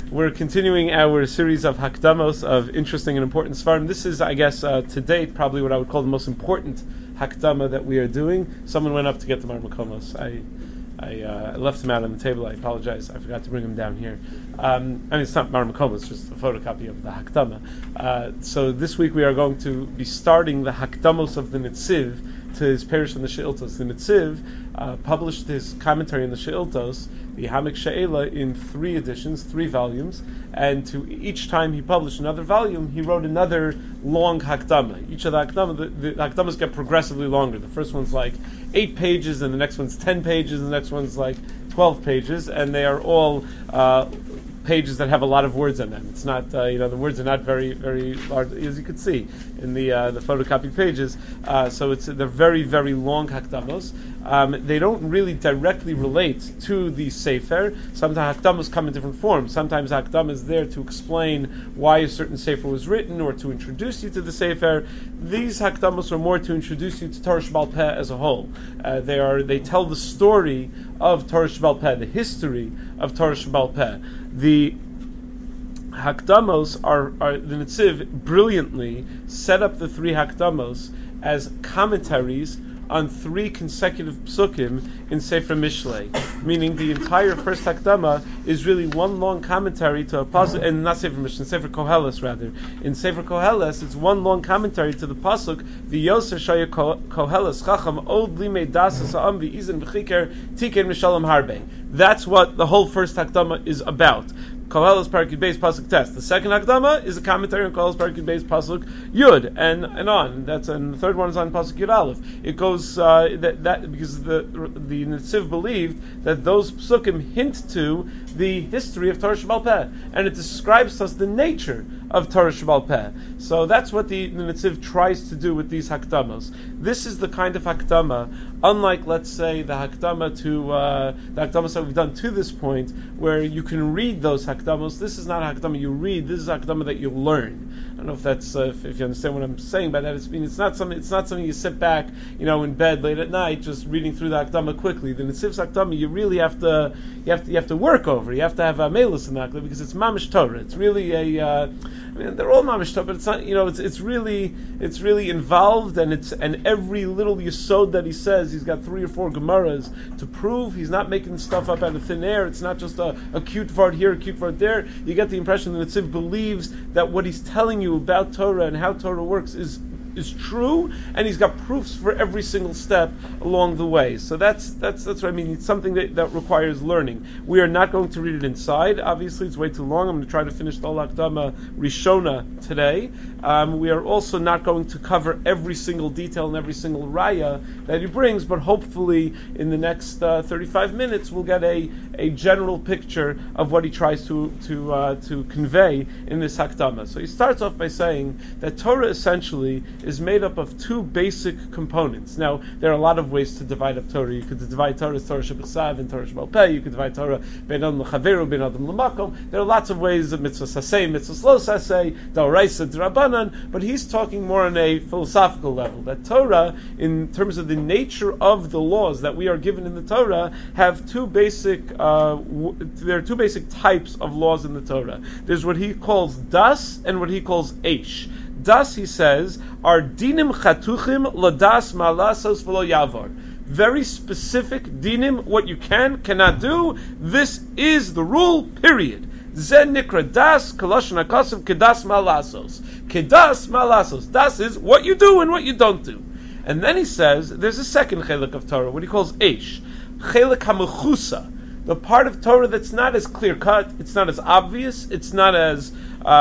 We're continuing our series of hakdamos of interesting and important svarim. This is, I guess, to date, probably what I would call the most important hakdama that we are doing. Someone went up to get the Mar Makomos. I left him out on the table. I apologize. I forgot to bring him down here. It's not Mar Makomos, it's just a photocopy of the hakdama. So this week we are going to be starting the hakdamos of the Netziv to his parish on the She'iltos. The Netziv published his commentary on the She'iltos, the Hamek She'ela, in 3 editions, 3 volumes, and to each time he published another volume, he wrote another long hakdama. Each of the hakdamas get progressively longer. The first one's like 8 pages, and the next one's 10 pages, and the next one's like 12 pages, and they are all pages that have a lot of words on them. It's not, the words are not very, very large, as you could see in the photocopied pages. So they're very, very long hakdamos. They don't really directly relate to the sefer. Sometimes hakdamos come in different forms. Sometimes hakdama is there to explain why a certain sefer was written or to introduce you to the sefer. These hakdamos are more to introduce you to Torah Sheba'al Peh as a whole. They tell the story of Torah Sheba'al Peh, the history of Torah Sheba'al Peh. The hakdamos are the Netziv brilliantly set up the 3 hakdamos as commentaries on 3 consecutive psukim in Sefer Mishlei, meaning the entire first hakdama is really one long commentary to a pasuk, and not Sefer Mishlei, Sefer Koheles rather. In Sefer Koheles, it's one long commentary to the pasuk V'yoser shaya Koheles chacham od limei das ha'am v'izin v'chiker tiken mishalom harbe. That's what the whole first hakdama is about. Koheles Parakid Beis Pasuk Test. The second hakdama is a commentary on Koheles Parakid Beis Pasuk Yud and on. And the third one is on Pasuk Yud Aleph. It goes that because the Netziv believed that those psukim hint to the history of Torah Sheba'al Peh, and it describes to us the nature of Torah Sheba'al Peh. So that's what the Netziv tries to do with these hakdamos. This is the kind of hakdama, unlike, let's say, the hakdamas that we've done to this point, where you can read those hakdamos. This is not a hakdama you read. This is a hakdama that you learn. I don't know if that's if you understand what I'm saying by that. It's not something you sit back, in bed late at night just reading through the hakdama quickly. The Netziv's hakdama you really have to work over. You have to have a melus in that because it's mamish Torah. It's really they're all mamish Torah, but it's not. It's really involved, and every little yesod that he says, he's got 3 or 4 gemaras to prove he's not making stuff up out of thin air. It's not just a cute word here, a cute word there. You get the impression that Netziv believes that what he's telling you about Torah and how Torah works is true, and he's got proofs for every single step along the way. So that's what I mean. It's something that requires learning. We are not going to read it inside. Obviously, it's way too long. I'm going to try to finish the Hakdama Rishona today. We are also not going to cover every single detail and every single raya that he brings, but hopefully in the next 35 minutes we'll get a general picture of what he tries to convey in this Hakdama. So he starts off by saying that Torah essentially is made up of 2 basic components. Now, there are a lot of ways to divide up Torah. You could divide Torah as Torah Sheb'Chsav and Torah Sheba'al Peh. You could divide Torah Ben Adam L'Chaveru, Ben Adam L'Makom. There are lots of ways of mitzvah saseh, mitzvah lo saseh, d'oraisa, d'rabanan, but he's talking more on a philosophical level. That Torah, in terms of the nature of the laws that we are given in the Torah, have 2 basic, there are 2 basic types of laws in the Torah. There's what he calls das and what he calls eish. Das, he says, are dinim chatuchim ladas malasos v'lo yavar. Very specific dinim, what you cannot do. This is the rule, period. Zen nikra das, kalashon hakasav, kedas malasos. Kedas malasos. Das is what you do and what you don't do. And then he says, there's a second chelik of Torah, what he calls eish. Chelik hamechusa. The part of Torah that's not as clear-cut, it's not as obvious, it's not as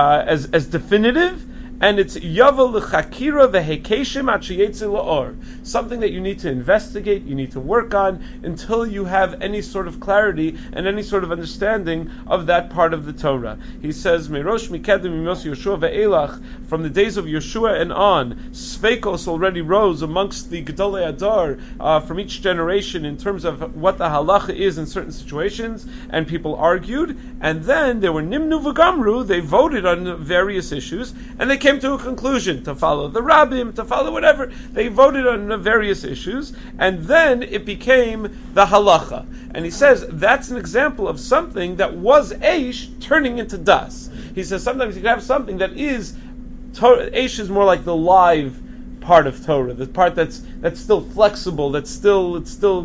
definitive, and it's yavel l'chakira v'hekeshim atshiyetzi la'or, something that you need to investigate, you need to work on until you have any sort of clarity and any sort of understanding of that part of the Torah. He says, Merosh mikedem mimos Yeshua ve'elach, from the days of Yeshua and on, Sveikos already rose amongst the Gedolei Adar from each generation in terms of what the halacha is in certain situations, and people argued, and then there were Nimnu v'Gamru, they voted on various issues, and they came came to a conclusion to follow the rabbim, to follow whatever. They voted on various issues, and then it became the halacha. And he says that's an example of something that was eish turning into das. He says sometimes you can have something that is, eish is more like the live part of Torah, the part that's still flexible, it's still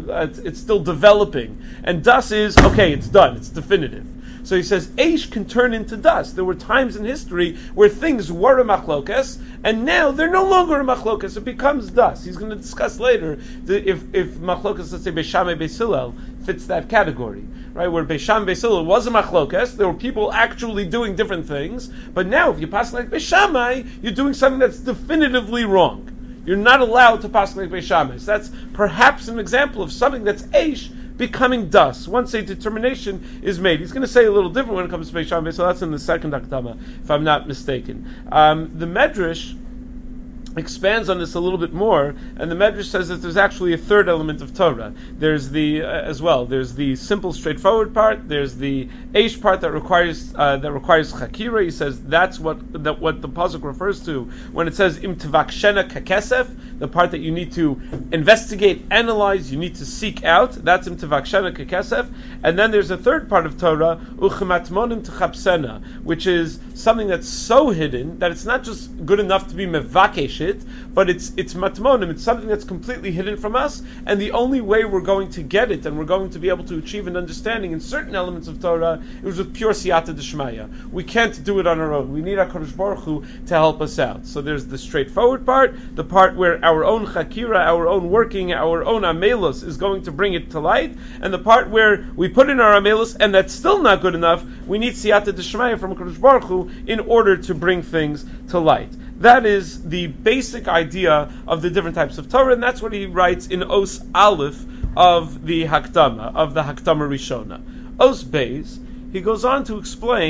developing, and das is okay, it's done, it's definitive. So he says eish can turn into das. There were times in history where things were a machlokes, and now they're no longer a machlokes. It becomes das. He's going to discuss later if machlokes, let's say Beis Shammai, Beis Hillel, fits that category, right? Where Beis Shammai, Beis Hillel was a machlokes, there were people actually doing different things, but now if you pass like Beis Shammai, you're doing something that's definitively wrong. You're not allowed to pass like Beis Shammai. So that's perhaps an example of something that's eish becoming das, once a determination is made. He's going to say a little different when it comes to Beis Shammai, so that's in the second Hakdama, if I'm not mistaken. The Medrash expands on this a little bit more, and the Medrash says that there's actually a third element of Torah. There's the there's the simple, straightforward part. There's the eish part that requires chakira. He says that's what the pasuk refers to when it says im tevakshena kakesef, the part that you need to investigate, analyze, you need to seek out. That's im tevakshena kakesef. And then there's a third part of Torah, uchematmonim techapsena, which is something that's so hidden that it's not just good enough to be mevakesh it, but it's matmonim, it's something that's completely hidden from us, and the only way we're going to get it and we're going to be able to achieve an understanding in certain elements of Torah is with pure siyata d'shmaya. We can't do it on our own. We need HaKadosh Baruch Hu to help us out. So there's the straightforward part, the part where our own chakira, our own working, our own amelos is going to bring it to light, and the part where we put in our amelos and that's still not good enough, we need siyata d'shmaya from HaKadosh Baruch Hu in order to bring things to light. That is the basic idea of the different types of Torah, and that's what he writes in Os Aleph of the Hakdama, Rishona. Os Beis, he goes on to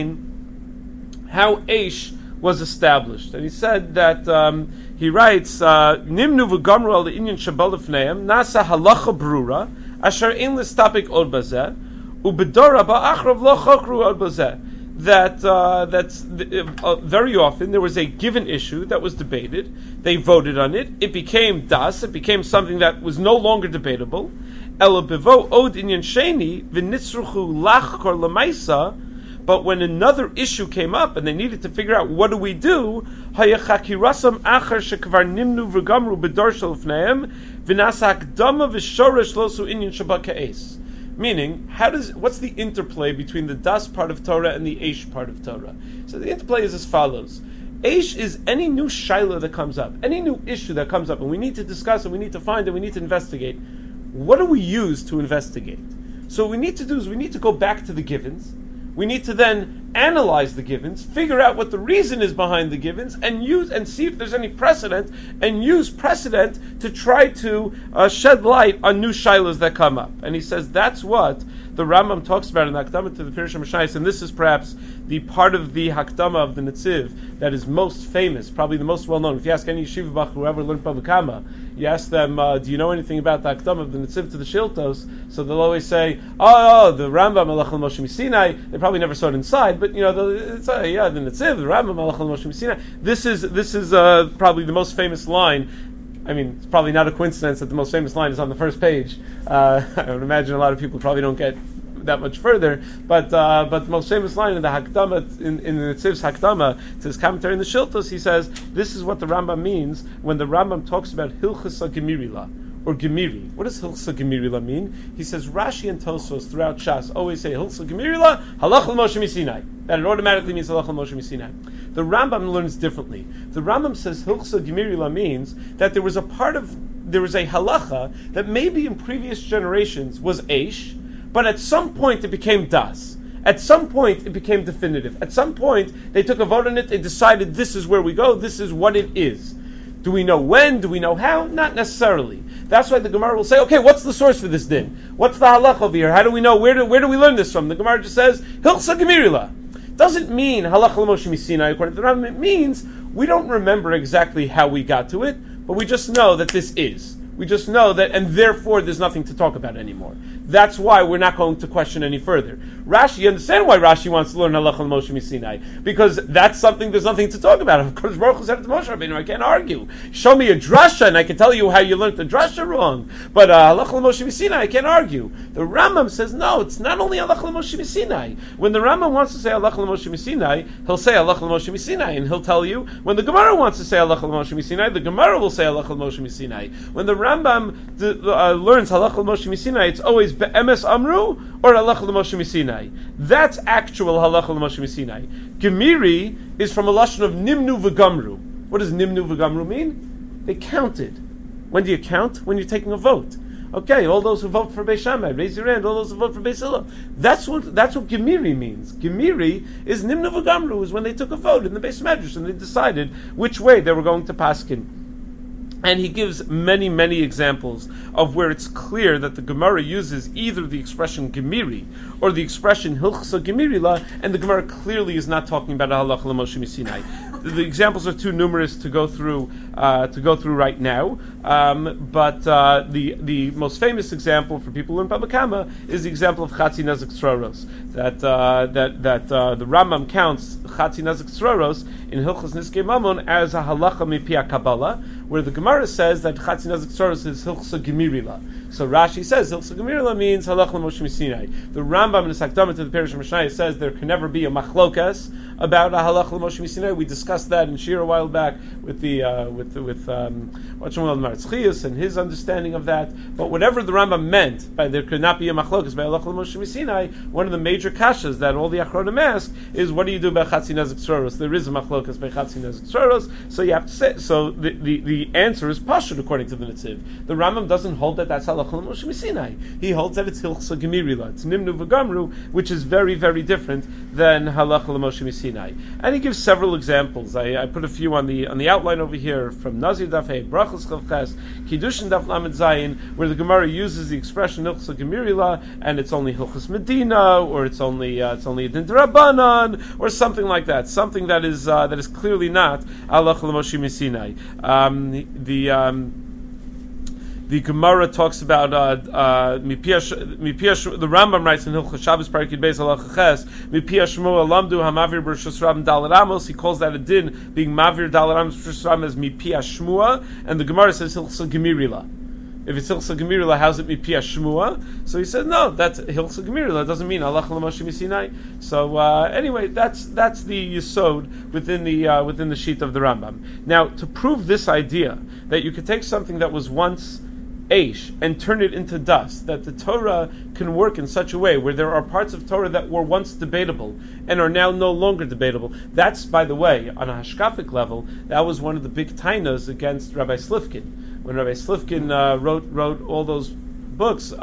explain how Eish was established. And he said that, he writes, Nimnu v'gamru al inyan shabal lefneim, nasa halacha brura, asher ein listapik od bazeh, ubedora ba'achrav lo chokru od bazeh. That's very often there was a given issue that was debated. They voted on it. It became das. It became something that was no longer debatable. Ela bevo od inyan sheni v'nitzruchu lachkor lemaisa. But when another issue came up and they needed to figure out what do we do, hayachakirasam achar shekvar nimnu v'gamru bedor shel lefneim v'nasa hakdama v'shoresh losu inyan shabbat ka'es. Meaning, what's the interplay between the das part of Torah and the eish part of Torah? So the interplay is as follows. Eish is any new shaila that comes up, any new issue that comes up, and we need to discuss and we need to find and we need to investigate. What do we use to investigate? So what we need to do is we need to go back to the givens. We need to then analyze the givens, figure out what the reason is behind the givens, and see if there's any precedent, and use precedent to try to shed light on new shilas that come up. And he says that's what the Rambam talks about in the Hakdama to the Pirush HaMashayis, and this is perhaps the part of the Hakdama of the Netziv that is most famous, probably the most well-known. If you ask any yeshiva bach who ever learned Bava Kama, you ask them, do you know anything about the Hakdama of the Netziv to the Shiltos? So they'll always say, the Rambam Malach al-Moshe Sinai. They probably never saw it inside, but the Netziv, the Rambam Malach al-Moshe Sinai. This is probably the most famous line. I mean, it's probably not a coincidence that the most famous line is on the first page. I would imagine a lot of people probably don't get that much further, but the most famous line in the Hakdama, in the Netziv's Hakdama, to his commentary in the Shiltos, he says, this is what the Rambam means when the Rambam talks about Hilchasa Gemirila, or Gemiri. What does Hilchasa Gemirila mean? He says, Rashi and Tosfos throughout Shas always say, Hilchasa Gemirila, Halach al-Moshe Misinai. That it automatically means Halach al-Moshe Misinai. The Rambam learns differently. The Rambam says Hilchasa Gemirila means that there was a halacha that maybe in previous generations was Eish, but at some point it became Das. At some point it became definitive. At some point they took a vote on it, they decided this is where we go, this is what it is. Do we know when? Do we know how? Not necessarily. That's why the Gemara will say, okay, what's the source for this din? What's the halach over here? How do we know? Where do we learn this from? The Gemara just says, Hilchsa Gemirila. Doesn't mean halach al-Moshe Misinai according to the Rambam. It means we don't remember exactly how we got to it, but we just know that this is. We just know that, and therefore there's nothing to talk about anymore. That's why we're not going to question any further. Rashi, you understand why Rashi wants to learn halacha l'Moshe Misinai, because that's something there's nothing to talk about. Of course, Baruch Hu said it to Moshe Rabbeinu, I can't argue. Show me a drasha, and I can tell you how you learned the drasha wrong. But halacha l'Moshe Misinai, I can't argue. The Rambam says no, it's not only halacha l'Moshe Misinai. When the Rambam wants to say halacha l'Moshe Misinai, he'll say halacha l'Moshe Misinai, and he'll tell you when the Gemara wants to say halacha l'Moshe Misinai, the Gemara will say halacha l'Moshe Misinai. When the Rambam learns halacha l'Moshe Misinai, it's always be'emes amru or halacha l'Moshe Misinai. That's actual halacha l'Moshe Misinai. Gemiri is from a lashon of nimnu v'gamru. What does nimnu v'gamru mean? They counted. When do you count? When you're taking a vote. Okay, all those who vote for Beis Shammai, raise your hand. All those who vote for Beis Hillel. That's what Gemiri means. Gemiri is nimnu v'gamru, is when they took a vote in the Beis Medrash and they decided which way they were going to paskin. And he gives many, many examples of where it's clear that the Gemara uses either the expression Gemiri or the expression Hilchsa Gemirila, and the Gemara clearly is not talking about halacha l'Moshe Misinai. The examples are too numerous to go through right now. But the most famous example for people in Baba Kama is the example of Chatzi Nezek Tzroros. That the Rambam counts Chatzi Nezek Tzroros in Hilchos Niskei Mamon as a halacha mipi Kabbalah, where the Gemara says that Chatzi Nezek Tzroros is Hilchsa Gemirila. So Rashi says Hilchsa Gemirila means halacha l'Moshe Misinai. The Rambam in the Sakdama to the Perush Mishnah says there can never be a machlokas about a halacha l'Moshe Misinai. We discussed that in Shir a while back with Marzchius and his understanding of that. But whatever the Rambam meant by there could not be a machlokas by halacha l'Moshe Misinai, one of the major kashas that all the Achronim ask is, what do you do about Chatzi Nezek Tzroros? There is a machlokas by Chatzi Nezek Tzroros, so you have to say. So the answer is pashut according to the Netziv. The Rambam doesn't hold that that's halacha l'Moshe Misinai. He holds that it's hilchsa gemirila. It's nimnu v'gamru, which is very, very different than halacha l'Moshe Misinai. And he gives several examples. I put a few on the outline over here from Nazir Daf Hey, Brachos Chavches, Kiddushin Daf Lamed Zayin, where the Gemara uses the expression hilchsa gemirila, and it's only hilchas Medina, or it's only a din d'Rabbanan, or something like that. Something that is clearly not halacha l'Moshe Misinai. The Gemara talks about the Rambam writes in Hilchos Shabbos Parakid Beis Halacha Ches Mipia Shmuel Lamdu Hamavir B'Rishus Rabim Daled Amos. He calls that a din, being Mavir Daled Amos B'Rishus Rabim, as Mipia Shmua, and the Gemara says Hilchos Gemirila. If it's Hilchos Gemirila, how's it Mipia Shmua? So he said no, that's Hilchos Gemirila. It doesn't mean halacha l'Moshe Misinai. So anyway, that's the yesod within the sheet of the Rambam. Now, to prove this idea that you could take something that was once Aish and turn it into dust, that the Torah can work in such a way where there are parts of Torah that were once debatable and are now no longer debatable. That's, by the way, on a hashkafic level, that was one of the big tainas against Rabbi Slifkin. When Rabbi Slifkin wrote all those books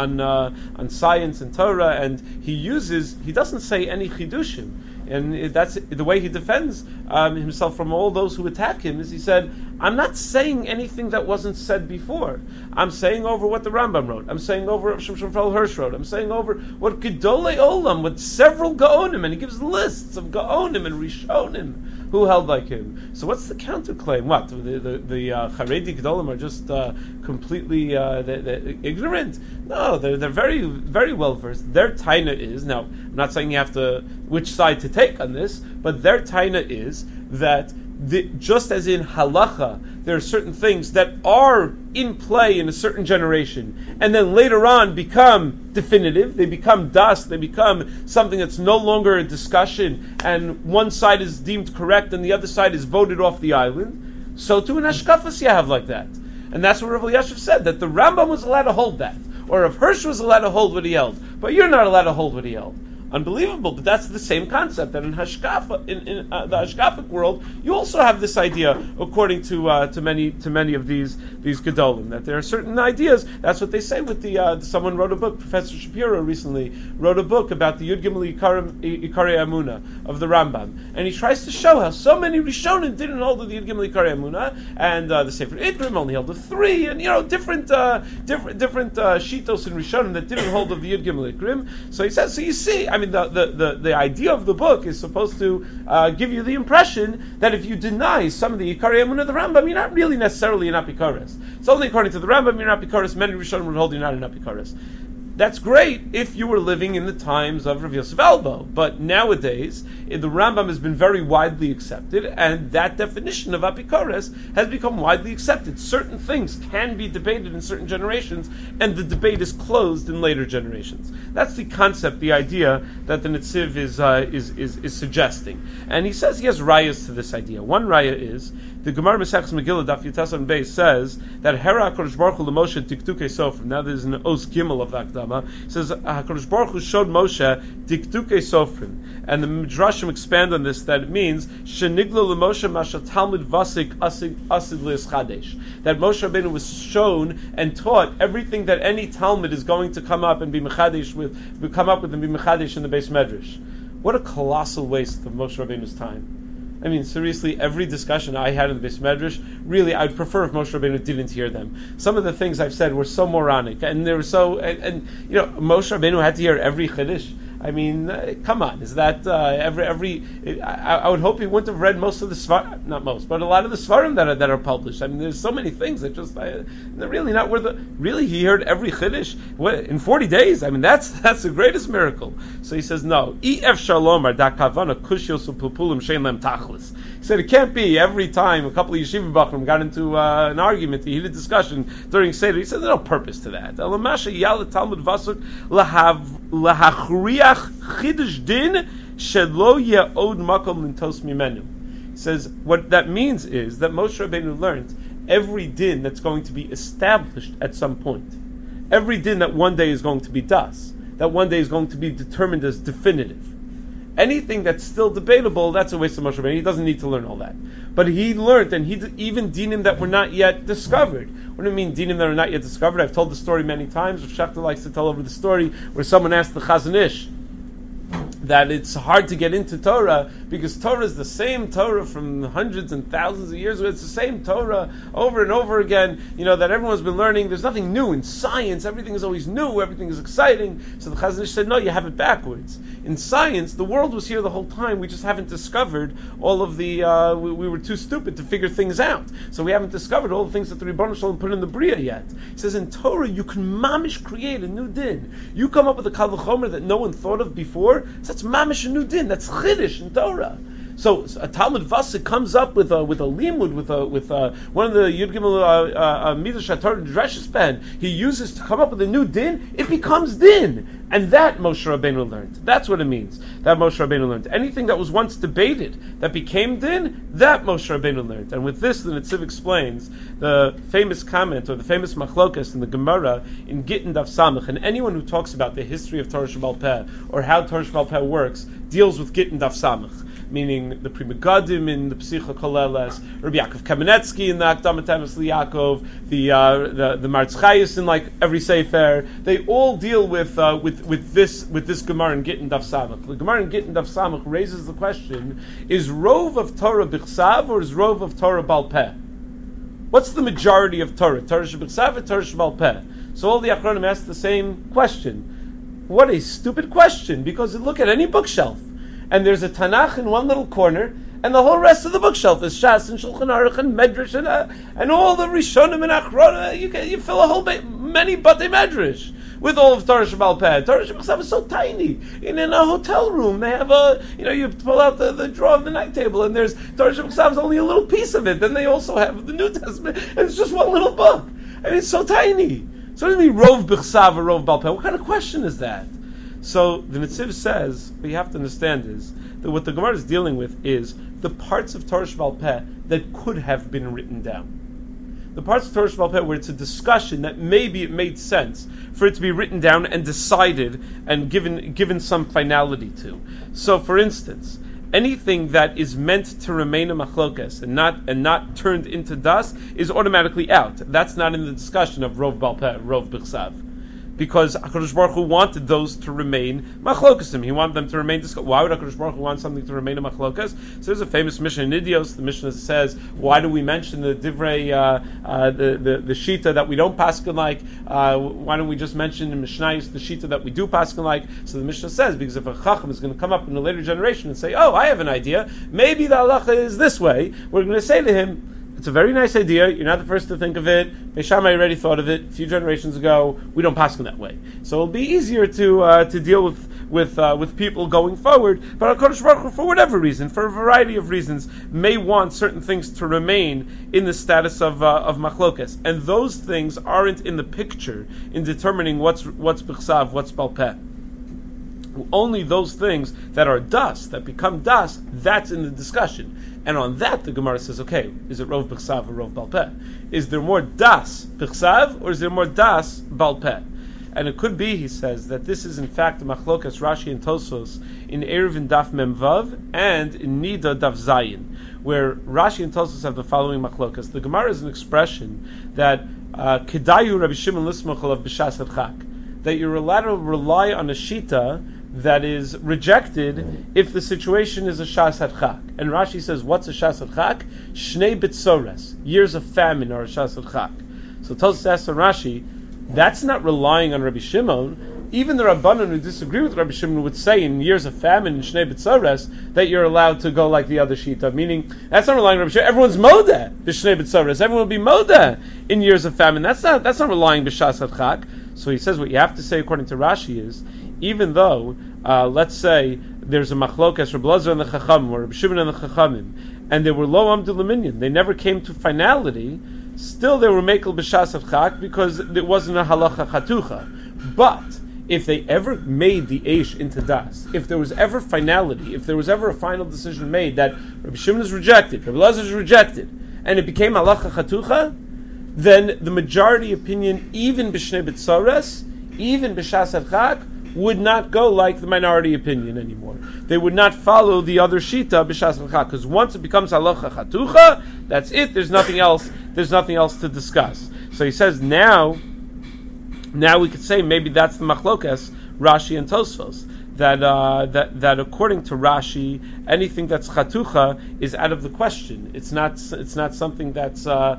on science and Torah, and he doesn't say any chidushim. And that's the way he defends himself from all those who attack him, is he said, I'm not saying anything that wasn't said before. I'm saying over what the Rambam wrote. I'm saying over what Shimshon Raphael Hirsch wrote. I'm saying over what Gedolei Olam, what several Gaonim, and he gives lists of Gaonim and Rishonim who held like him. So what's the counterclaim? What? The Haredi Gedolim are just completely ignorant? No, they're very, very well versed. Their taina is, now, I'm not saying you have to, which side to take on this, but their taina is that just as in halacha, there are certain things that are in play in a certain generation, and then later on become definitive, they become dust, they become something that's no longer a discussion, and one side is deemed correct and the other side is voted off the island. So too in Hashkafas you have like that. And that's what Rav Elyashiv said, that the Rambam was allowed to hold that, or Rav Hirsch was allowed to hold what he held, but you're not allowed to hold what he held. Unbelievable, but that's the same concept. That in Hashkafa, in the Hashkafic world, you also have this idea, according to many of these Gedolim, that there are certain ideas. That's what they say with the. Someone wrote a book. Professor Shapiro recently wrote a book about the Yud Gimel Ikari Amuna, of the Rambam, and he tries to show how so many Rishonim didn't hold of the Yud Gimel Ikar Emunah, and the Sefer Ikrim only held of 3, and different shitos and Rishonim that didn't hold of the Yud Gimel Ikrim. So he says, so you see, I mean, the idea of the book is supposed to give you the impression that if you deny some of the Ikar Emunah of the Rambam, you're not really necessarily an Apikoros. It's only according to the Rambam you're an Apikoros. Many Rishonim would hold you're not an Apikoros. That's great if you were living in the times of Rav Yosef Albo, but nowadays the Rambam has been very widely accepted, and that definition of Apikoros has become widely accepted. Certain things can be debated in certain generations, and the debate is closed in later generations. That's the concept, the idea that the Netziv is suggesting, and he says he has rayas to this idea. One raya is the Gemara Maseches Megillah Daf Yutasan Beis says that Hera HaKadosh Baruch Hu LeMoshe Diktukei Sofrim. Now there's an Os Gimel of the Akdama. It says HaKadosh Baruch Hu showed Moshe Diktukei Sofrim, and the Midrashim expand on this that it means Shenigla LeMoshe Masha Talmud Vasik Asid Leis Chadesh. That Moshe Rabbeinu was shown and taught everything that any Talmud is going to come up and be Mechadesh with in the Beis Medrash. What a colossal waste of Moshe Rabbeinu's time. I mean, seriously, every discussion I had in the Beis Medrash, really, I'd prefer if Moshe Rabbeinu didn't hear them. Some of the things I've said were so moronic, and they were so, and Moshe Rabbeinu had to hear every Chiddush. I mean, come on, is that I would hope he wouldn't have read most of the Svarim, not most, but a lot of the Svarim that are published. I mean, there's so many things that just, they're really not worth it. Really, he heard every Chiddush in 40 days. I mean, that's the greatest miracle. So he says, no. E.F. Shalomar, da kavana kushiyos u'pulpulim shein lem tachlis. He said, it can't be every time a couple of yeshiva bachrim got into an argument, a heated discussion during Seder. He said, there's no purpose to that. Elamasha yal Talmud vasuk lahachriach chidush din shelo ye'od makom lintos mimenu. He says, what that means is that Moshe Rabbeinu learned every din that's going to be established at some point. Every din that one day is going to be das, that one day is going to be determined as definitive. Anything that's still debatable, that's a waste of Moshe Rabbeinu. He doesn't need to learn all that. But he learned, and even dinim that were not yet discovered. What do I mean, dinim that are not yet discovered? I've told the story many times. Rav Schachter likes to tell over the story where someone asked the Chazon Ish that it's hard to get into Torah because Torah is the same Torah from hundreds and thousands of years ago. It's the same Torah over and over again, that everyone's been learning. There's nothing new in science. Everything is always new. Everything is exciting. So the Chazon Ish said, no, you have it backwards. In science, the world was here the whole time. We just haven't discovered all of the, we were too stupid to figure things out. So we haven't discovered all the things that the Rebbeinu Shalom put in the Bria yet. He says, in Torah, you can mamish create a new din. You come up with a kal v'chomer that no one thought of before. So that's mamish a new din. That's chiddush in Torah. So a Talmud Vasik comes up with a limud with one of the Yud Gimel Midrash HaTorah Dreshes pen. He uses to come up with a new din. It becomes din, and that Moshe Rabbeinu learned. That's what it means. That Moshe Rabbeinu learned. Anything that was once debated that became din, that Moshe Rabbeinu learned. And with this, the Netziv explains the famous comment or the famous machlokas in the Gemara in Gittin Daf Samach. And anyone who talks about the history of Torah Sheba'al Peh or how Torah Sheba'al Peh works deals with Gittin Daf Samach. Meaning the Pri Megadim in the Psicha Koleles, Rabbi Yaakov Kamenetsky in the Akdamat Emes Liyaakov, the Maritz Chayes in like every Sefer. They all deal with this Gemara in Gittin Daf Samach. The Gemara in Gittin Daf Samach raises the question: is Rov of Torah B'chsav or is Rov of Torah Bal Peh? What's the majority of Torah? Torah Sheb'chsav or Torah Sheb'al Peh? So all the Achronim ask the same question. What a stupid question! Because look at any bookshelf. And there's a Tanakh in one little corner, and the whole rest of the bookshelf is Shas and Shulchan Aruch and Medrash and all the Rishonim and Achronim. You fill a whole many Batei Medrash with all of Torah Sheba'al Peh. Torah Sheba'al is so tiny. In a hotel room, they have you pull out the drawer of the night table, and there's Torah Sheba'al is only a little piece of it. Then they also have the New Testament, and it's just one little book. I mean, it's so tiny. So what does it mean, Rov B'chsav or Rov Bal Peh? What kind of question is that? So the Netziv says, what you have to understand is that what the Gemara is dealing with is the parts of Torah Sheba'al Peh that could have been written down. The parts of Torah Sheba'al Peh where it's a discussion that maybe it made sense for it to be written down and decided and given some finality to. So, for instance, anything that is meant to remain a machlokas and not turned into das is automatically out. That's not in the discussion of Rov Bal Peh, Rov B'chsav. because HaKadosh Baruch Hu wanted those to remain machlokasim. He wanted them to remain discussed. Why would HaKadosh Baruch Hu want something to remain a machlokas? So there's a famous Mishnah in Idios. The Mishnah says, why do we mention the divrei, the shita that we don't paskin like? Why don't we just mention in Mishnayos the shita that we do paskin like? So the Mishnah says, because if a chacham is going to come up in a later generation and say, oh, I have an idea, maybe the halacha is this way, we're going to say to him, it's a very nice idea. You're not the first to think of it. Beis Shammai already thought of it a few generations ago. We don't pass in that way, so it'll be easier to deal with people going forward. But HaKadosh Baruch Hu, for whatever reason, for a variety of reasons, may want certain things to remain in the status of machlokas, and those things aren't in the picture in determining what's b'chsav, what's balpeh. Only those things that are dust, that become dust, that's in the discussion. And on that, the Gemara says, okay, is it Rov B'chsav or Rov Balpeh? Is there more das B'chsav or is there more das Balpeh? And it could be, he says, that this is in fact the Machlokas Rashi and Tosfos in Eruvin Daf Mem Vav and in Nida Daf Zayin, where Rashi and Tosfos have the following Machlokas. The Gemara is an expression that Kedayu Rabbi Shimon Lismach Alav B'Shas Hadchak, that you're allowed to rely on a shita that is rejected if the situation is a shas hadchak. And Rashi says, what's a shas hadchak? Shnei bitzores, years of famine are a shas hadchak. So Tosfos asks Rashi, that's not relying on Rabbi Shimon. Even the Rabbanan who disagree with Rabbi Shimon would say in years of famine, Shnei bitzores, that you're allowed to go like the other shita. Meaning, that's not relying on Rabbi Shimon. Everyone's modeh b'shnei bitzores. Everyone will be modeh in years of famine. That's not relying b'shas hadchak. So he says what you have to say according to Rashi is, even though, let's say, there's a machlokas, Rabbi Elazar and the Chachamim, or Rabbi Shimon and the Chachamim, and they were lo amdu l'minyan, they never came to finality, still they were mekel b'shas hadchak because it wasn't a halacha chatucha. But if they ever made the eish into das, if there was ever finality, if there was ever a final decision made that Rabbi Shimon is rejected, Rabbi Elazar is rejected, and it became halacha chatucha, then the majority opinion, even b'shnei b'tzores, even b'shas hadchak, would not go like the minority opinion anymore. They would not follow the other shita b'shas hadchak, because once it becomes halacha chatucha, that's it. There's nothing else. There's nothing else to discuss. So he says now we could say maybe that's the machlokas Rashi and Tosfos. That according to Rashi, anything that's chatucha is out of the question. It's not something that's it's out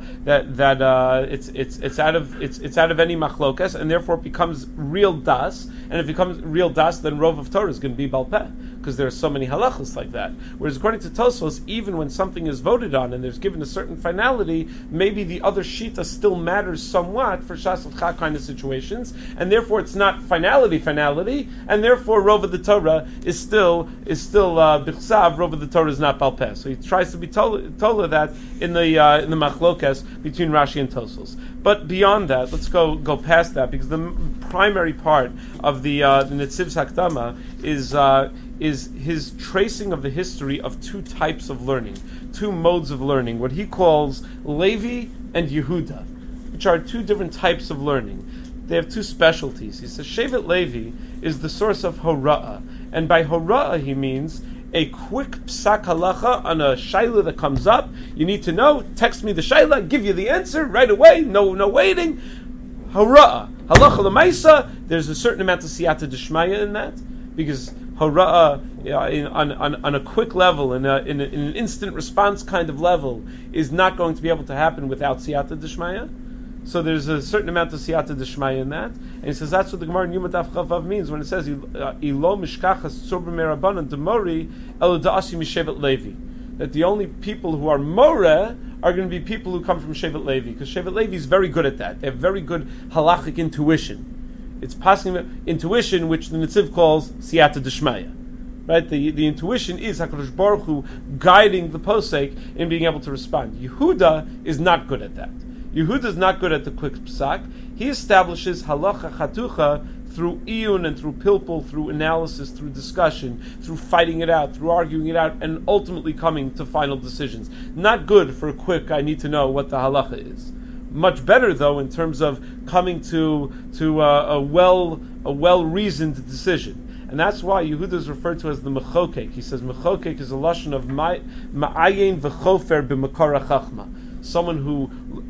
of any machlokas, and therefore it becomes real das. And if it becomes real das, then Rov of Torah is going to be balpeh, because there are so many halachos like that. Whereas according to Tosfos, even when something is voted on and there's given a certain finality, maybe the other shita still matters somewhat for shas hadchak kind of situations, and therefore it's not finality, and therefore Rov of the Torah is still bichsav. Rov of the Torah is not balpeh. So he tries to be told that in the machlokas between Rashi and Tosfos. But beyond that, let's go past that, because the primary part of the Netziv's Hakdama is his tracing of the history of two types of learning, two modes of learning, what he calls Levi and Yehuda, which are two different types of learning. They have two specialties. He says Shevet Levi is the source of Hora'ah, and by Hora'ah he means a quick psak halacha on a shaila that comes up. You need to know, text me the shaila, give you the answer right away, no waiting. Hora'ah. Halacha l'maisa, there's a certain amount of siyata d'shmaya in that, because Hora'ah on a quick level, in an instant response kind of level, is not going to be able to happen without siyata d'shmaya. So there's a certain amount of siyata d'shmaya in that, and he says that's what the Gemara in Yuma Daf Chavav means when it says ilo mishkachas tzur b'merabanan demori elo da'asi mishevet Levi, that the only people who are moreh are going to be people who come from Shevet Levi, because Shevet Levi is very good at that. They have very good halachic intuition. It's passing intuition, which the Netziv calls siyata d'shmaya. Right? The intuition is HaKadosh Baruch Hu guiding the posek in being able to respond. Yehuda is not good at that. Yehuda is not good at the quick psak. He establishes halacha chatucha through iyun and through pilpul, through analysis, through discussion, through fighting it out, through arguing it out, and ultimately coming to final decisions. Not good for a quick, I need to know what the halacha is. Much better, though, in terms of coming to a well-reasoned decision. And that's why Yehuda is referred to as the mechokek. He says mechokek is a lashon of ma'ayin v'chofer b'makara chachma. Someone who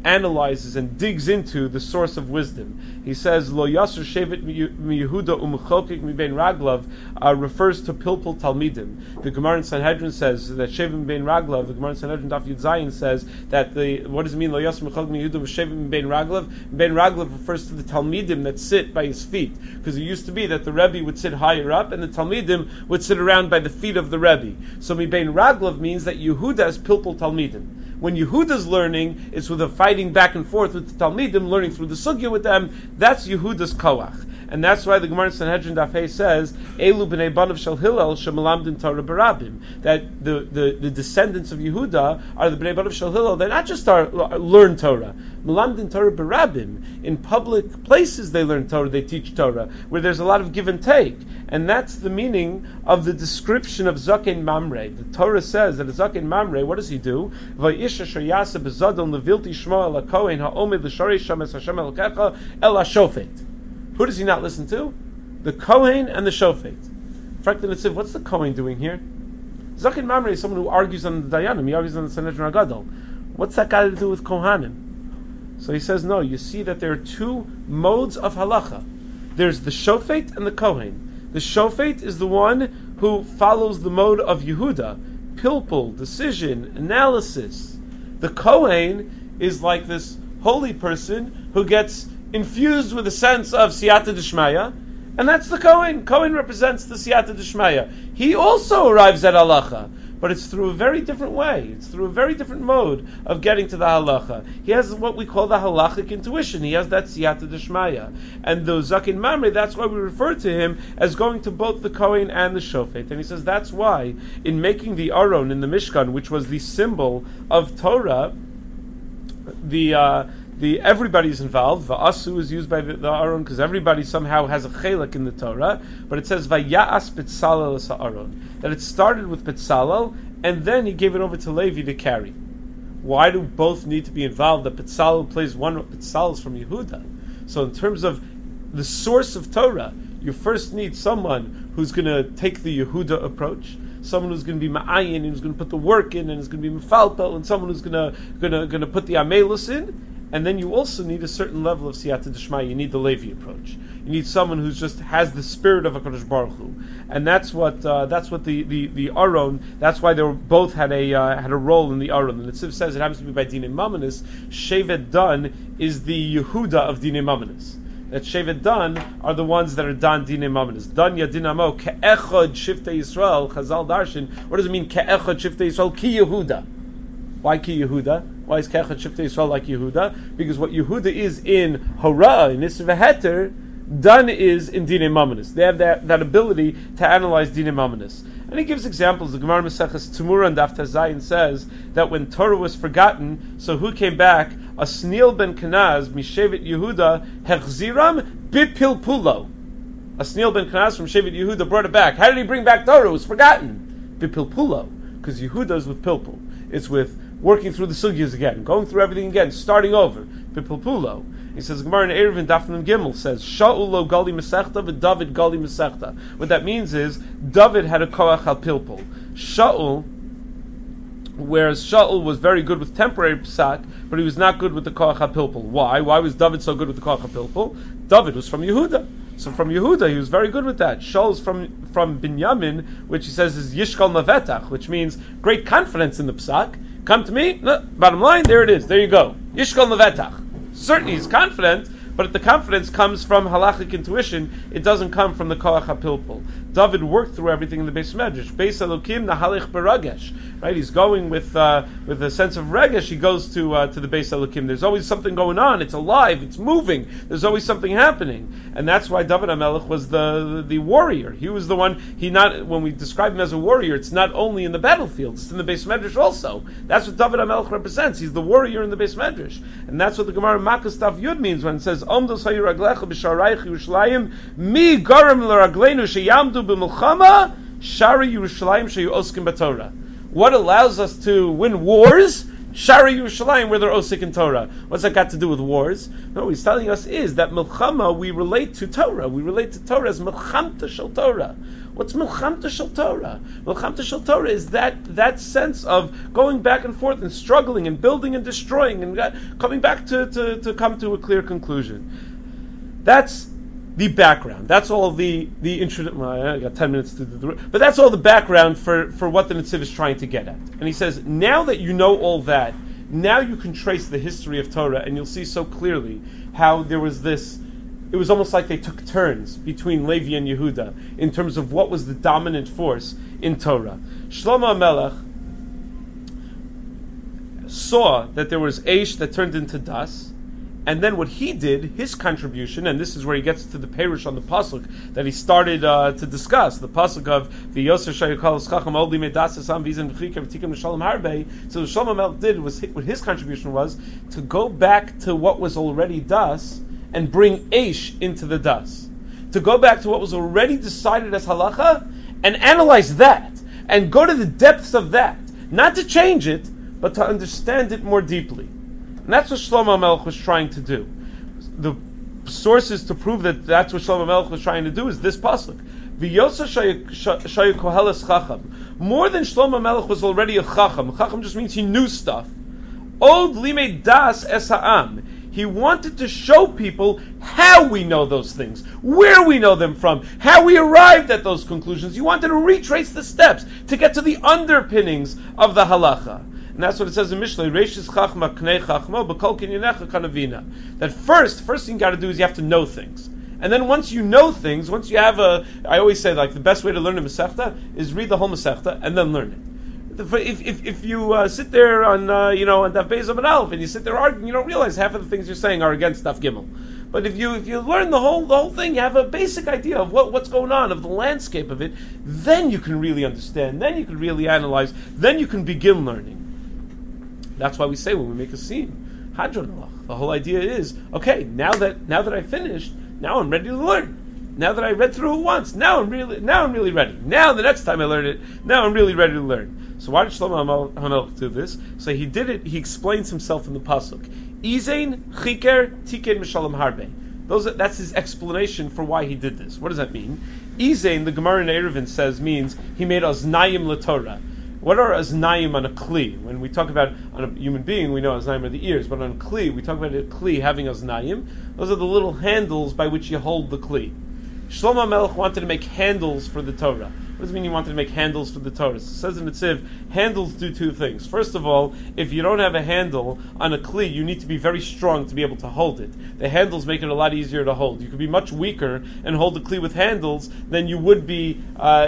analyzes and digs into the source of wisdom. He says, Lo Yasser Shevet Yehuda Umchokik Mibein Raglav refers to Pilpul Talmidim. The Gemara in Sanhedrin says that Shevet Mibein Raglav, the Gemara in Sanhedrin Daf Yud Zayin says that what does it mean, Lo Yasser Umchokik Yehuda Shevet Mibein Raglav? Mibein Raglav refers to the Talmidim that sit by his feet. Because it used to be that the Rebbe would sit higher up and the Talmidim would sit around by the feet of the Rebbe. So Mibein Raglav means that Yehuda is Pilpul Talmidim. When Yehuda's learning, it's with a fighting back and forth with the Talmidim, learning through the sugya with them. That's Yehuda's koach. And that's why the Gemara in Sanhedrin Daf Hey says, Elu b'nei banav shel Hillel shemalamdin Torah barabim. That the descendants of Yehuda are the b'nei banav shel Hillel. They not just learn Torah. Malamdin Torah barabim. In public places they learn Torah, they teach Torah, where there's a lot of give and take. And that's the meaning of the description of Zaken Mamre. The Torah says that a Zaken Mamre, what does he do? Vayisha shayasa bezadon levilti shmo el hakohen ha'omed l'sharei shames Hashem elokecha el hashofet. Who does he not listen to? The Kohen and the Shofet. Frankly, let's say, what's the Kohen doing here? Zaken Mamre is someone who argues on the Dayanim. He argues on the Sanhedrin HaGadol. What's that got to do with Kohanim? So he says, no, you see that there are two modes of halacha. There's the Shofet and the Kohen. The Shofet is the one who follows the mode of Yehuda. Pilpul, decision, analysis. The Kohen is like this holy person who gets infused with a sense of siyata d'shmaya, and that's the Kohen. Kohen represents the siyata d'shmaya. He also arrives at halacha, but it's through a very different way. It's through a very different mode of getting to the halacha. He has what we call the halachic intuition. He has that siyata d'shmaya. And the Zaken Mamre, that's why we refer to him as going to both the Kohen and the Shofet. And he says that's why, in making the Aron in the Mishkan, which was the symbol of Torah, everybody's involved. Va'asu is used by the Aron because everybody somehow has a chelik in the Torah. But it says Vaya'as Betzalel es Aron, that it started with Betzalel and then he gave it over to Levi to carry. Why do both need to be involved? That Betzalel plays one. Betzalel is from Yehuda. So in terms of the source of Torah, you first need someone who's going to take the Yehuda approach. Someone who's going to be ma'ayin, who's going to put the work in, and is going to be mefalpel, and someone who's going to put the amelus in. And then you also need a certain level of siyata d'shmaya. You need the Levi approach. You need someone who just has the spirit of HaKadosh Baruch Hu, and that's what the Aron. That's why they were both had a role in the Aron. And the Tziv says it happens to be by Dinei Mamonis. Shevet Dan is the Yehuda of Dinei Mamonis. That Shevet Dan are the ones that are Dan Dinei Mamonis. Dan Yadinamo Ke'echad Shiftei Yisrael. Chazal Darshan. What does it mean Ke'echad Shiftei Yisrael? Ki Yehuda. Why Ki Yehuda? Why is Ke'echad Shiftei Yisrael like Yehuda? Because what Yehuda is in Hora, in Isra V'Heter, Dan is in Dinei Mamonis. They have that ability to analyze Dinei Mamonis. And he gives examples. The Gemara Maseches Tumura and Daf Tazayin says that when Torah was forgotten, so who came back? Asniel ben Kenaz, Mishevet Yehuda, Hechziram Bipilpulo. Asniel ben Kenaz from Shevet Yehuda brought it back. How did he bring back Torah? It was forgotten. Bipilpulo. Because Yehuda is with Pilpul. It's with working through the sugyas again, going through everything again, starting over. Bipilpulo. He says, Gemara in Eruvin Daf Nun Gimel says, Shaul lo gali mesechta v'David gali mesechta. What that means is, David had a koach al pilpul. Shaul, whereas Shaul was very good with temporary psak, but he was not good with the koach al pilpul. Why? Why was David so good with the koach al pilpul? David was from Yehuda. So from Yehuda, he was very good with that. Shaul is from Binyamin, which he says is Yishkal Mavetach, which means great confidence in the psak. Come to me, no, bottom line, there it is, there you go. Yishkal Mavetach. Certainly he's confident, but the confidence comes from halachic intuition. It doesn't come from the koach hapilpul. David worked through everything in the Beis Medrash. Beis Elokim nahalich beragesh. Right, he's going with a sense of regesh. He goes to the Beis Elokim. There's always something going on. It's alive. It's moving. There's always something happening, and that's why David HaMelech was the warrior. He was the one. When we describe him as a warrior, it's not only in the battlefield. It's in the Beis Medrash also. That's what David HaMelech represents. He's the warrior in the Beis Medrash, and that's what the Gemara Makkos Daf Yud means when it says Omdos hayiraglecha b'sharayich Yerushalayim mi garam l'ragleinu sheyamdu b'milchama shari Yerushalayim sheyu oskim b'Torah. What allows us to win wars? Shari Yerushalayim, where they're osik in Torah. What's that got to do with wars? No, what he's telling us is that milchama we relate to Torah. We relate to Torah as milchamta shel Torah. What's Milchamta Shel Torah? Milchamta Shel Torah is that sense of going back and forth and struggling and building and destroying and coming back to come to a clear conclusion. That's the background. That's all the introduction. I got 10 minutes to do it, but that's all the background for what the Netziv is trying to get at. And he says, now that you know all that, now you can trace the history of Torah, and you'll see so clearly how there was this. It was almost like they took turns between Levi and Yehuda in terms of what was the dominant force in Torah. Shlomo HaMelech saw that there was Eish that turned into Das, and then what he did, his contribution, and this is where he gets to the Perush on the pasuk that he started to discuss, the pasuk of V'yoser shayukal schacham ol limei das esam v'izin v'chikev v'tikim l'shalom harbe. So what Shlomo HaMelech did was, what his contribution was, to go back to what was already Das and bring Eish into the Das. To go back to what was already decided as halacha and analyze that and go to the depths of that. Not to change it, but to understand it more deeply. And that's what Shlomo HaMelech was trying to do. The sources to prove that that's what Shlomo HaMelech was trying to do is this pasuk. V'yosa shayu koheles chacham. More than Shlomo HaMelech was already a chacham. Chacham just means he knew stuff. Od limei das es ha'am. He wanted to show people how we know those things, where we know them from, how we arrived at those conclusions. He wanted to retrace the steps to get to the underpinnings of the halacha. And that's what it says in Mishlei, Reishis Chachma Knei Chachmo B'Kol Kinyanecha Kanavina. That first thing you got to do is you have to know things. And then once you know things, once you have I always say, like, the best way to learn a Masechta is read the whole Masechta and then learn it. If you sit there on on Daf Beis Amud Aleph and you sit there arguing, you don't realize half of the things you're saying are against Daf Gimel. But if you learn the whole thing, you have a basic idea of what's going on, of the landscape of it, then you can really understand, then you can really analyze, then you can begin learning. That's why we say when we make a scene, Hadron Alach. The whole idea is, okay, now that I finished, now I'm ready to learn. Now that I read through it once, now I'm really ready. Now the next time I learn it, now I'm really ready to learn. So why did Shlomo HaMelech do this? So he did it. He explains himself in the pasuk. Izain chiker tiken mishalom harbe. That's his explanation for why he did this. What does that mean? Izain, the Gemara in Eruvin says, means he made aznayim l'Torah. What are aznayim on a kli? When we talk about on a human being, we know aznayim are the ears, but on a kli, we talk about a kli having aznayim. Those are the little handles by which you hold the kli. Shlomo HaMelech wanted to make handles for the Torah. What does it mean he wanted to make handles for the Torah? It says in the Tziv, handles do two things. First of all, if you don't have a handle on a kli, you need to be very strong to be able to hold it. The handles make it a lot easier to hold. You could be much weaker and hold a kli with handles than you would be,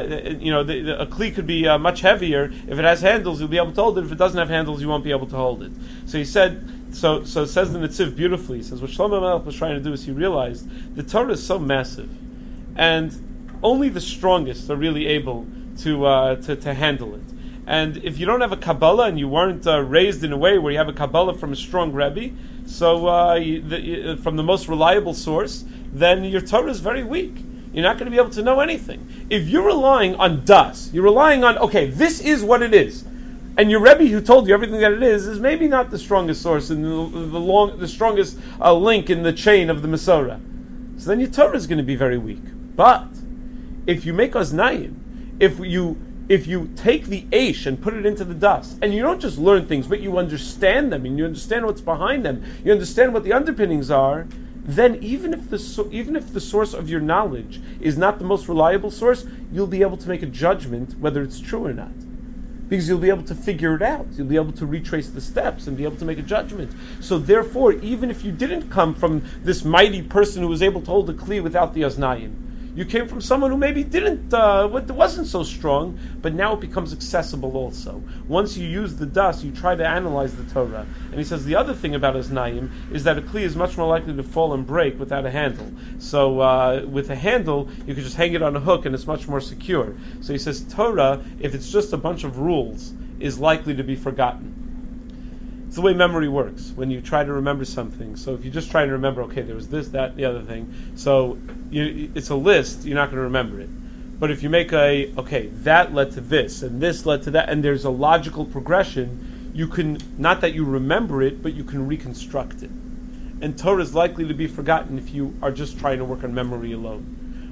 a kli could be much heavier. If it has handles, you'll be able to hold it. If it doesn't have handles, you won't be able to hold it. So he said, so it says in the Tziv beautifully, he says, what Shlomo HaMelech was trying to do is he realized the Torah is so massive, and only the strongest are really able to handle it. And if you don't have a Kabbalah and you weren't raised in a way where you have a Kabbalah from a strong Rebbe, so from the most reliable source, then your Torah is very weak. You're not going to be able to know anything. If you're relying on Das, you're relying on, okay, this is what it is, and your Rebbe who told you everything that it is maybe not the strongest source and the strongest link in the chain of the Masorah. So then your Torah is going to be very weak. But if you make aznayim, if you take the Eish and put it into the dust, and you don't just learn things, but you understand them, and you understand what's behind them, you understand what the underpinnings are, then even if the source of your knowledge is not the most reliable source, you'll be able to make a judgment whether it's true or not. Because you'll be able to figure it out. You'll be able to retrace the steps and be able to make a judgment. So therefore, even if you didn't come from this mighty person who was able to hold a kli without the aznayim, you came from someone who maybe wasn't so strong, but now it becomes accessible also. Once you use the dust, you try to analyze the Torah. And he says the other thing about aznayim is that a kli is much more likely to fall and break without a handle. So with a handle, you can just hang it on a hook and it's much more secure. So he says Torah, if it's just a bunch of rules, is likely to be forgotten. It's the way memory works when you try to remember something. So if you just try to remember, okay, there was this, that, the other thing, so it's a list, you're not going to remember it. But if you make that led to this, and this led to that, and there's a logical progression, you can, not that you remember it, but you can reconstruct it. And Torah is likely to be forgotten if you are just trying to work on memory alone.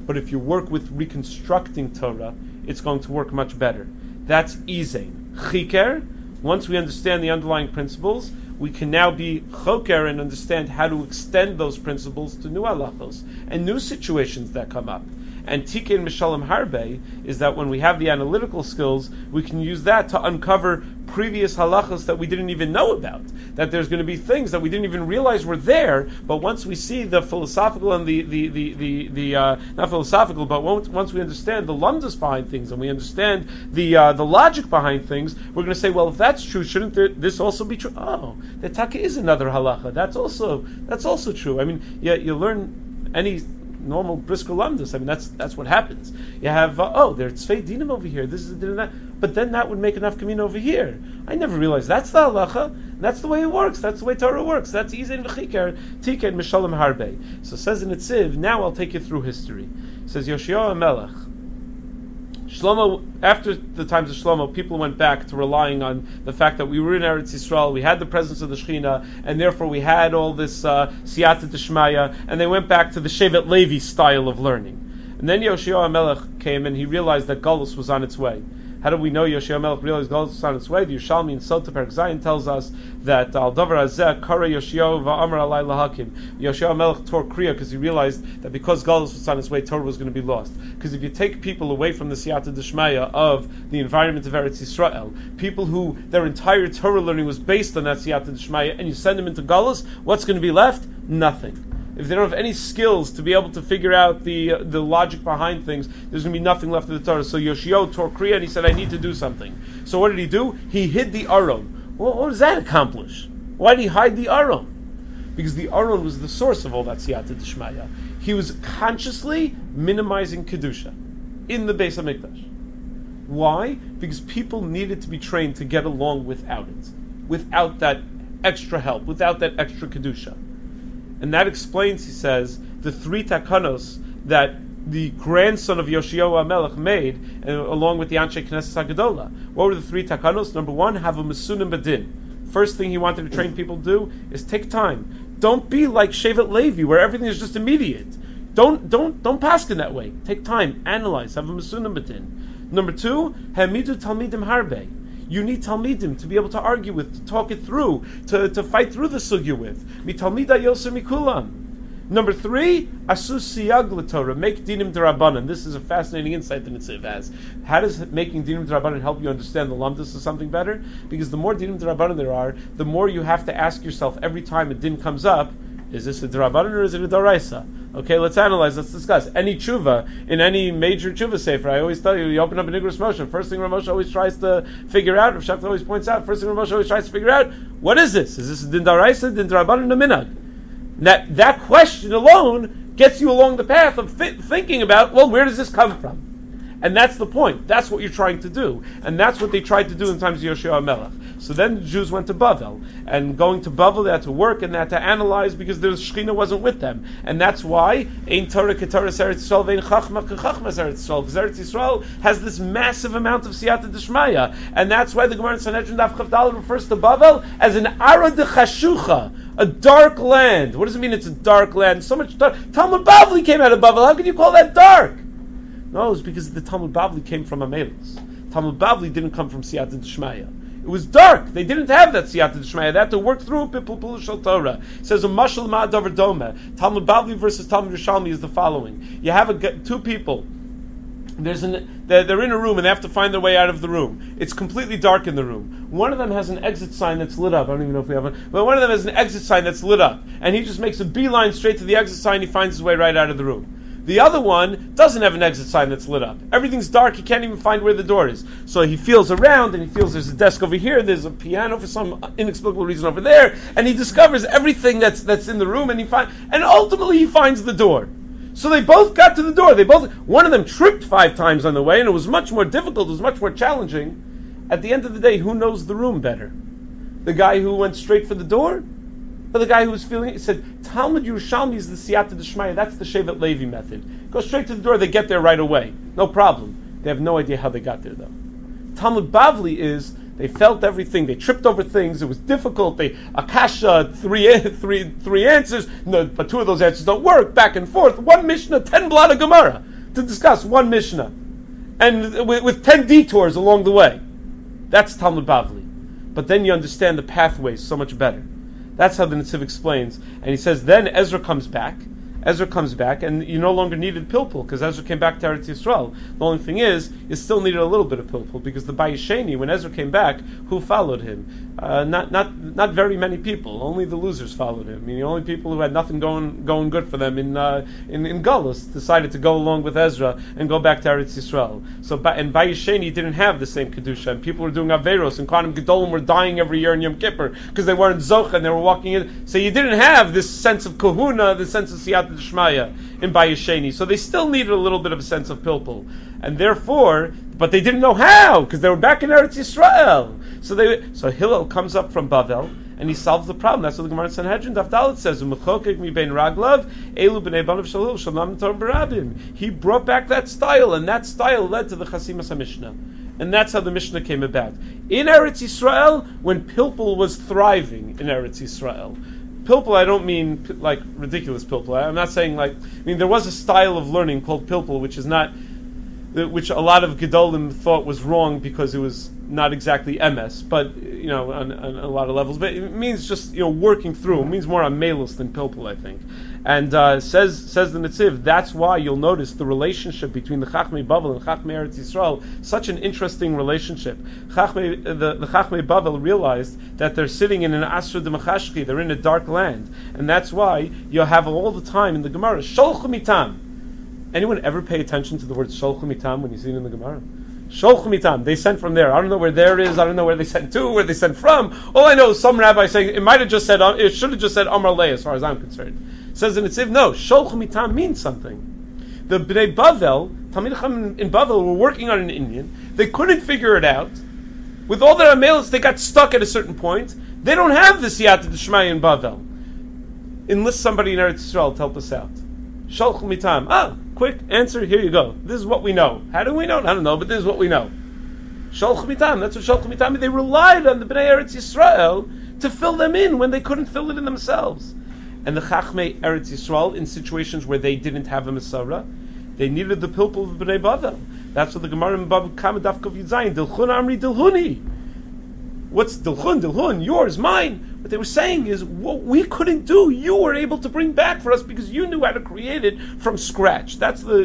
But if you work with reconstructing Torah, it's going to work much better. That's Izain. Chiker, once we understand the underlying principles, we can now be choker and understand how to extend those principles to new halachos and new situations that come up. And Tikkun Mishalem Harbe is that when we have the analytical skills, we can use that to uncover previous halachos that we didn't even know about. That there's going to be things that we didn't even realize were there, but once we see the philosophical and the not philosophical, but once we understand the lumdas behind things and we understand the logic behind things, we're going to say, well, if that's true, shouldn't this also be true? Oh, the taka is another halacha. That's also true. I mean, you learn any normal brisker lumdus. I mean, that's what happens. You have there's tzvei dinim over here. This is a din and that, but then that would make enough kamina over here. I never realized that's the halacha. That's the way it works. That's the way Torah works. That's Izain v'chikar Tikkun Mishalem Harbe. So it says in Netziv. Now I'll take you through history. It says Yoshiyahu Melech. Shlomo, after the times of Shlomo, people went back to relying on the fact that we were in Eretz Yisrael, we had the presence of the Shechina, and therefore we had all this siyata d'shmaya, and they went back to the Shevet Levi style of learning. And then Yoshiyahu Melech came and he realized that Galus was on its way. How do we know Yoshiyahu Melech realized Galus was on its way? The Yerushalmi in Sota Perek Zayin tells us that Al Davar Hazeh Kara Yoshiyahu va'amar alai lahakim. Yoshiyahu Melech tore Kriya because he realized that because Galus was on its way, Torah was going to be lost. Because if you take people away from the siyata d'shmaya of the environment of Eretz Yisrael, people who their entire Torah learning was based on that siyata d'shmaya, and you send them into Galus, what's going to be left? Nothing. If they don't have any skills to be able to figure out the logic behind things, there's going to be nothing left of the Torah. So Yoshio tore Kriya and he said, I need to do something. So what did he do? He hid the Aron. Well, what does that accomplish? Why did he hide the Aron? Because the Aron was the source of all that siyata d'shmaya. He was consciously minimizing Kedusha in the Beis HaMikdash. Why? Because people needed to be trained to get along without it. Without that extra help, without that extra Kedusha. And that explains, he says, the three takanos that the grandson of Yoshiyahu HaMelech made, along with the Anshe Knesset HaGedolah. What were the three takanos? Number one, have a mesunim badin. First thing he wanted to train people to do is take time. Don't be like Shevet Levi, where everything is just immediate. Don't pass in that way. Take time, analyze, have a mesunim badin. Number two, hamidu talmidim harbe. You need talmidim to be able to argue with, to talk it through, to fight through the sugya with. Mitalmida yoser mikulam. Number three, asu siyag l'Torah, make dinim d'Rabbanan. This is a fascinating insight that Netziv has. How does making dinim d'Rabbanan help you understand the lumdus of something better? Because the more dinim d'Rabbanan there are, the more you have to ask yourself every time a din comes up, is this a d'Rabbanan or is it a d'Oraisa? Okay, let's analyze, let's discuss. Any tshuva, in any major tshuva sefer, I always tell you, you open up an Igros Moshe, first thing Rav Moshe always tries to figure out, Rav Shach always points out, first thing Rav Moshe always tries to figure out, what is this? Is this a din d'Oraisa, din d'Rabbanan, a minhag? That question alone gets you along the path of thinking about, well, where does this come from? And that's the point. That's what you're trying to do. And that's what they tried to do in times of Yoshiyahu HaMelech. So then the Jews went to Bavel. And going to Bavel, they had to work and they had to analyze because the Shekhinah wasn't with them. And that's why Ein Torah Ketorah Eretz Yisrael Vein Chachma Kechachma Eretz Yisrael. Because Eretz Yisrael has this massive amount of siyata d'shmaya. And that's why the Gemara in Sanhedrin Daf Chav Daled refers to Bavel as an Ara de Chashucha, a dark land. What does it mean it's a dark land? So much dark. Talmud Bavli came out of Bavel. How can you call that dark? No, it's because the Talmud Bavli came from Amelis. Talmud Bavli didn't come from Siyata D'Shmaya. It was dark. They didn't have that Siyata D'Shmaya. They had to work through Pipul Shal Torah. It says a Mashal Ma'adavar Doma. Talmud Bavli versus Talmud Yerushalmi is the following. You have two people. They're in a room and they have to find their way out of the room. It's completely dark in the room. One of them has an exit sign that's lit up. I don't even know if we have one. But one of them has an exit sign that's lit up. And he just makes a beeline straight to the exit sign. He finds his way right out of the room. The other one doesn't have an exit sign that's lit up. Everything's dark. He can't even find where the door is. So he feels around and he feels there's a desk over here. There's a piano for some inexplicable reason over there. And he discovers everything that's in the room and ultimately he finds the door. So they both got to the door. One of them tripped 5 times on the way and it was much more difficult. It was much more challenging. At the end of the day, who knows the room better? The guy who went straight for the door? Or the guy who was feeling it? He said, Talmud Yerushalmi is the Siyata D'Shmaya. That's the Shevet Levi method. Go straight to the door, they get there right away. No problem. They have no idea how they got there though. Talmud Bavli is, they felt everything, they tripped over things, it was difficult, Akasha, three answers, no, but 2 of those answers don't work, back and forth, 1 Mishnah, 10 blot of Gemara. to discuss one Mishnah, and with 10 detours along the way. That's Talmud Bavli. But then you understand the pathways so much better. That's how the Netziv explains. And he says, then Ezra comes back, and you no longer needed pilpul, because Ezra came back to Eretz Yisrael. The only thing is, you still needed a little bit of pilpul, because the Bayesheni, when Ezra came back, who followed him? Not very many people. Only the losers followed him. I mean, the only people who had nothing going good for them in Galus decided to go along with Ezra and go back to Eretz Yisrael. And Bayesheni didn't have the same kedusha, and people were doing averos, and Kohanim Gedolim were dying every year in Yom Kippur because they weren't zocha and they were walking in. So you didn't have this sense of kahuna, this sense of siyata d'shmaya in Bayesheni. So they still needed a little bit of a sense of pilpul, and therefore, but they didn't know how because they were back in Eretz Yisrael. So Hillel comes up from Bavel and he solves the problem. That's what the Gemara in Sanhedrin Daf Dalet says. He brought back that style, and that style led to the Chasimas HaMishnah. And that's how the Mishnah came about. In Eretz Yisrael, when Pilpul was thriving in Eretz Yisrael. Pilpul, I don't mean like ridiculous Pilpul. I'm not saying there was a style of learning called Pilpul, which a lot of Gedolim thought was wrong because it was not exactly MS, but on a lot of levels. But it means just working through. It means more on Melus than Pilpul, I think. And says the Netziv, that's why you'll notice the relationship between the Chachmei Bavel and Chachmei Eretz Yisrael, such an interesting relationship. The Chachmei Bavel realized that they're sitting in an Asra de Machashki, they're in a dark land, and that's why you'll have all the time in the Gemara, Sholchu Mitam. Anyone ever pay attention to the word Sholchu Mitam when you see it in the Gemara? Sholchu Mitam, they sent from there. I don't know where there is, I don't know where they sent to, where they sent from. All I know is some rabbi saying, it should have just said Amar Leh, as far as I'm concerned. Says in Netziv, no, Sholchu Mitam means something. The Bnei Bavel, Talmid Chacham in Bavel, were working on an Indian. They couldn't figure it out. With all their amelis, they got stuck at a certain point. They don't have the Siyata D'Shmaya in Bavel. Enlist somebody in Eretz Yisrael to help us out. Sholchu Mitam. Quick answer, here you go. This is what we know. How do we know? I don't know, but this is what we know. Sholchu Mitam, that's what Sholchu Mitam means. They relied on the Bnei Eretz Yisrael to fill them in when they couldn't fill it in themselves. And the Chachmei Eretz Yisrael, in situations where they didn't have a Masara, they needed the pilpul of Bnei Bavel. That's what the Gemara in Bava Kama Daf Kuf Yud Zayin, Dilchun Amri Dilhuni. What's Dilhun, yours, mine? What they were saying is, what we couldn't do, you were able to bring back for us because you knew how to create it from scratch. That's the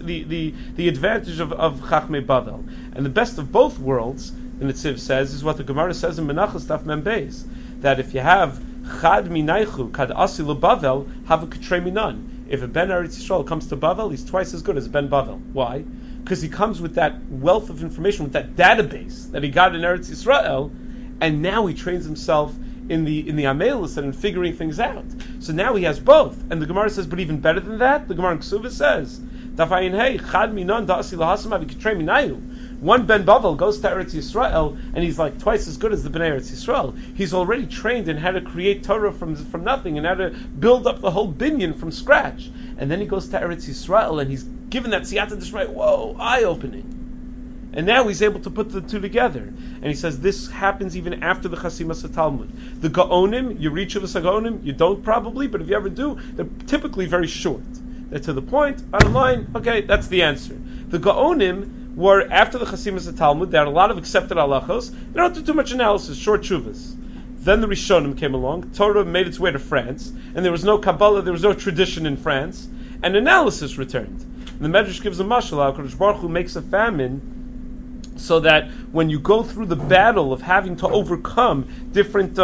advantage of Chachmei Bavel. And the best of both worlds, the Netziv says, is what the Gemara says in Menachos Daf Mem Beis, that if you have Chad Minaychu, Kad Asi LeBavel, have a Katrei Minan. If a Ben Eretz Yisrael comes to Bavel, he's twice as good as a Ben Bavel. Why? Because he comes with that wealth of information, with that database that he got in Eretz Yisrael, and now he trains himself in the Amelus and in figuring things out. So now he has both. And the Gemara says, but even better than that, the Gemara in Ksuvah says, Chad Minan Da'asi Lahasam Avi Katrei Minayu. One Ben Bavel goes to Eretz Yisrael and he's like twice as good as the Bnei Eretz Yisrael. He's already trained in how to create Torah from nothing and how to build up the whole binyan from scratch. And then he goes to Eretz Yisrael and he's given that siyata d'shmaya, whoa, eye-opening. And now he's able to put the two together. And he says this happens even after the Chasimas Talmud. The Gaonim, you reach Uvas Gaonim, you don't probably, but if you ever do, they're typically very short. They're to the point, bottom line, okay, that's the answer. The Gaonim were, after the Chasimas Talmud, they had a lot of accepted halachos, they don't do too much analysis, short shuvas. Then the Rishonim came along, Torah made its way to France, and there was no Kabbalah, there was no tradition in France, and analysis returned. And the Medrash gives a mashal, HaKadosh Baruch Hu makes a famine, so that when you go through the battle of having to overcome different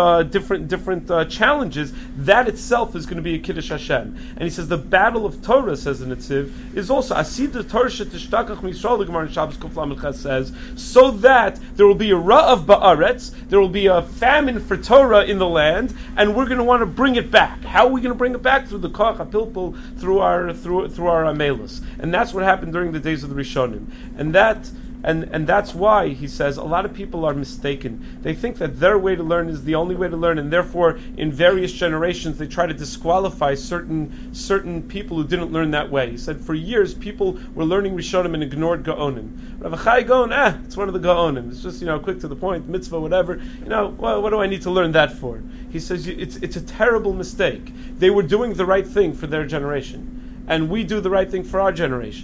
challenges, that itself is going to be a Kiddush Hashem. And he says the battle of Torah, says the Netziv, is also Asid Torah shetishtachach Yisrael. The Gemara in Shabbos Kuf Lamed Ches says, so that there will be a ra'av ba'aretz, there will be a famine for Torah in the land, and we're going to want to bring it back. How are we going to bring it back? Through the koach hapilpul, through our amelus, and that's what happened during the days of the Rishonim, and that's why, he says, a lot of people are mistaken. They think that their way to learn is the only way to learn, and therefore, in various generations, they try to disqualify certain people who didn't learn that way. He said, for years, people were learning Rishonim and ignored Gaonim. Rav Achai Gaon, it's one of the Gaonim. It's just, quick to the point, mitzvah, whatever. What do I need to learn that for? He says, it's a terrible mistake. They were doing the right thing for their generation. And we do the right thing for our generation.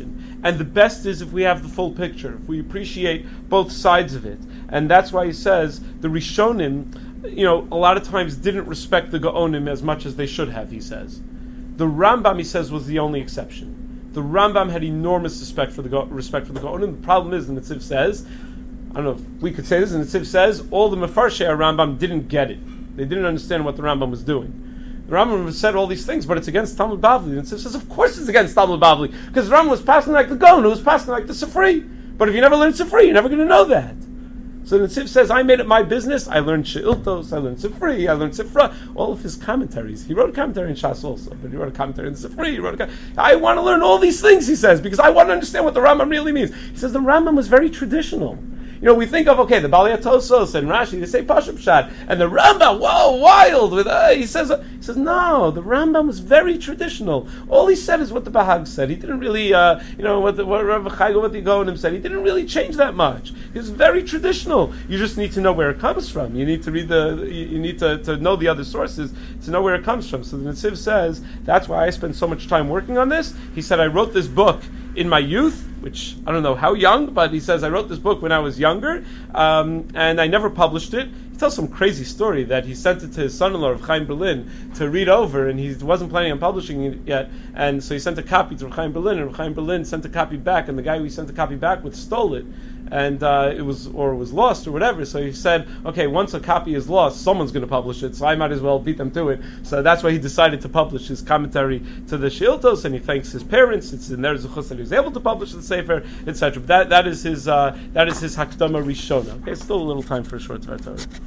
And the best is if we have the full picture, if we appreciate both sides of it. And that's why he says the Rishonim, a lot of times didn't respect the Gaonim as much as they should have, he says. The Rambam, he says, was the only exception. The Rambam had enormous respect for the Gaonim. The problem is, the Netziv says, I don't know if we could say this, and the Netziv says, all the Mefarshei Rambam didn't get it. They didn't understand what the Rambam was doing. The Rambam said all these things, but it's against Talmud Bavli. And Netziv says, of course it's against Talmud Bavli, because the Rambam was passing like the Gaon, who was passing like the Sifri. But if you never learn Sifri, you're never going to know that. So the Netziv says, I made it my business. I learned She'iltos, I learned Sifri, I learned Sifra, all of his commentaries. He wrote a commentary in Shas also, but he wrote a commentary in Sifri. I want to learn all these things, he says, because I want to understand what the Rambam really means. He says the Rambam was very traditional. We think of, the Balei Tosos and Rashi, they say Pashup Pshat, and the Rambam, whoa, wild, he says, no, the Rambam was very traditional. All he said is what the Bahag said. He didn't really, what Rav Chaygo, what the Gaonim said, he didn't really change that much. He was very traditional. You just need to know where it comes from. You need to read you need to know the other sources to know where it comes from. So the Netziv says, that's why I spent so much time working on this. He said, I wrote this book in my youth, which I don't know how young, but he says I wrote this book when I was younger, and I never published it. He tells some crazy story that he sent it to his son-in-law, Rav Chaim Berlin, to read over, and he wasn't planning on publishing it yet, and so he sent a copy to Rav Chaim Berlin, and Rav Chaim Berlin sent a copy back, and the guy who he sent the copy back with stole it, and it was lost or whatever. So he said, okay, once a copy is lost, someone's going to publish it, so I might as well beat them to it. So that's why he decided to publish his commentary to the She'iltos, and he thanks his parents. It's in their zuchus that he was able to publish the Sefer, etc. But that is his Hakdama Rishona. Okay, still a little time for a short Torah.